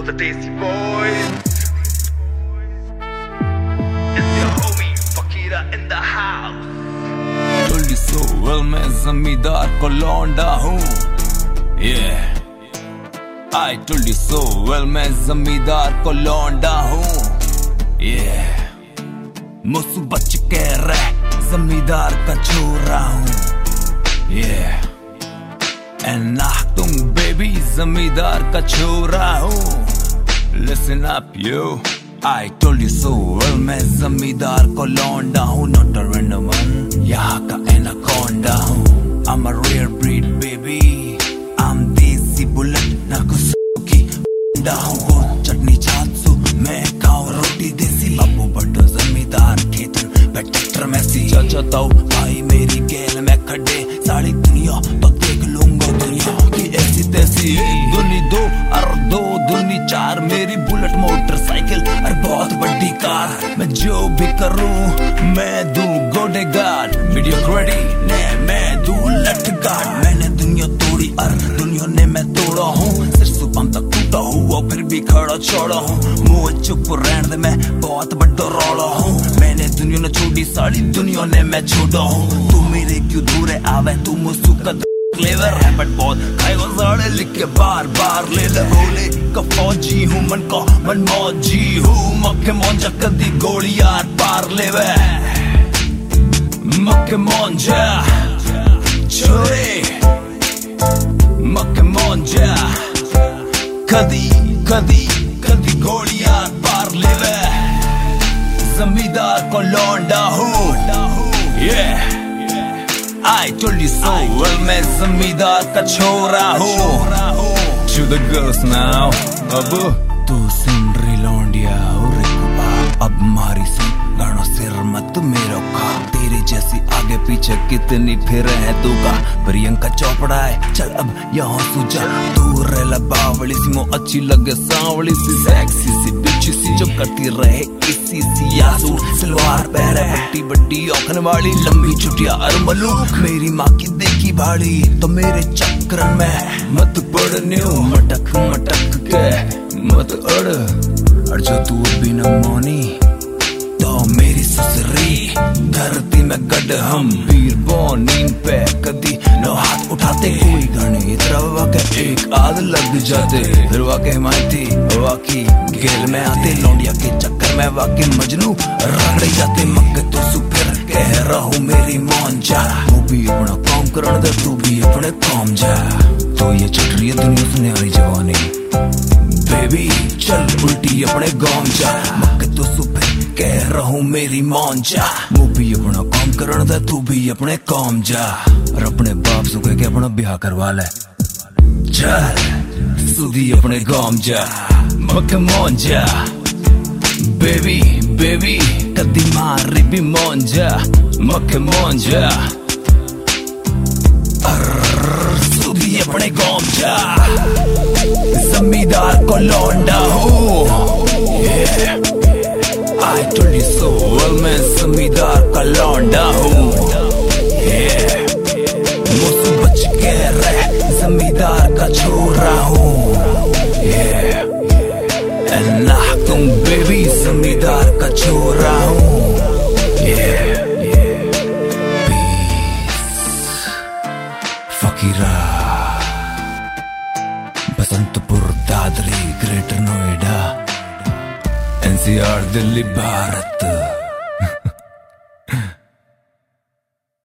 the Desi boys. It's your homie Fakira in the house. Told you so well, मैं जमींदार को लौंडा हूँ. Yeah, I told you so well, मैं जमींदार को लौंडा हूँ. Yeah, मुझसे बच के रह, जमींदार का छोरा हूँ. Yeah, and Achtung baby, जमींदार का छोरा हूँ. Listen up yo, I told you so well, मैं जमींदार को लौंडा हूँ. Not a random one, यहाँ का anaconda हूँ. I'm a rare breed baby, I'm देसी बुलेट, ना कुछ की डा हूँ. चटनी छाछू, मैं खाऊं रोटी देसी. अबू बड़ो जमींदार खेतन मैं ट्रैक्टर में सी चाहता हूँ. भाई मेरी गैल में खड्डे सारी दुनिया तो देख लूंगा. दुनिया की ऐसी तैसी, दुनी दो और दो दुनी चार. मेरी बुलेट मोटरसाइकिल और बहुत बड़ी कार. मैं जो भी करूँ मैं दूं गोडेगार्ड. वीडियो क्रेडी ने मैं दूं लेफ्ट गार्ड. मैंने दुनिया तोड़ी और दुनिया ने मैं तोड़ा हूँ. सिर सुबह तक टूटा हुआ फिर भी खड़ा छोड़ा हूँ. मुँह चुप रहने दे, मैं बहुत बड़ा रौला हूँ. मैंने दुनिया ने छोड़ी सारी दुनिया ने मैं छोड़ा हूँ. तू मेरे क्यों दूर आवे, तू मुझसे का क्लेवर है बट बहुत खाएगा साड़े लिख के बार बार ले ले. बोले का फौजी हूँ, मन का मन मौजी हूँ. मक्के मौजा कदी गोली यार पार ले वे. मक्के मौजा छोरे, मक्के मौजा कदी कदी कदी गोली यार पार ले वे. जमींदार को लौंडा हूँ. Yeah, I told you so well, मैं जमींदार का छोरा हूँ. To the girls now, अब तू सुन रही लौंडिया रे कुबा. अब मारी सुन गाना सिर मत मेरो खा. तेरे जैसी आगे पीछे कितनी फिर है तू का. प्रियंका चोपड़ा है चल अब यहाँ सूझा. दूर रह बावली सी, मो अच्छी लगे सांवली सी. सेक्सी सी बिच सी जो करती रहे इसी सी. यासू सलवार पहरे बट्टी बट्टी औखन वाली. लंबी चुटिया और मलूक, मेरी माँ की देखी भाड़ी. तो मेरे चक्कर में मत पड़ने, मटक मटक के मत अड़ जो तू बिना मौनी तो मेरी ससुरी. धरती में गड हम वीर बोनी पे कदी नो हाथ उठाते. कोई गणित रवा के एक आध लग जाते. फिर वाके माइती वाकी गेल में आते. लौंडिया के चक्कर में वाके मजनू रगड़े जाते. मक्के तो सुपर कह रहूं मेरी मौन जा. तू भी अपना काम करने दे, तू भी अपने काम जा. तो ये चल रही है दुनिया से न्यारी जवानी. बेबी चल उल्टी अपने गांव जा. मक्के तो सुपर कह रहूं मेरी मौन जा. वो भी अपना काम करने दे, तू भी अपने काम जा. और अपने बाप से कह के अपना ब्याह करवा ले. चल सुधी अपने गांव जा. मक्के मौन जा बेबी बेबी कदी मारी भी मौन जा. मक्के मौन जा सुधी अपने गांव जा. जमींदार को लौंडा हूँ. I told you so well, मैं जमींदार का लौंडा हूँ. मुझसे बच के रह, जमींदार का छोरा हूँ. And Achtung baby, जमींदार का छोरा हूँ. Fakira, Basantpur, Dadri, greater Noida, NCR, Delhi, Bharat.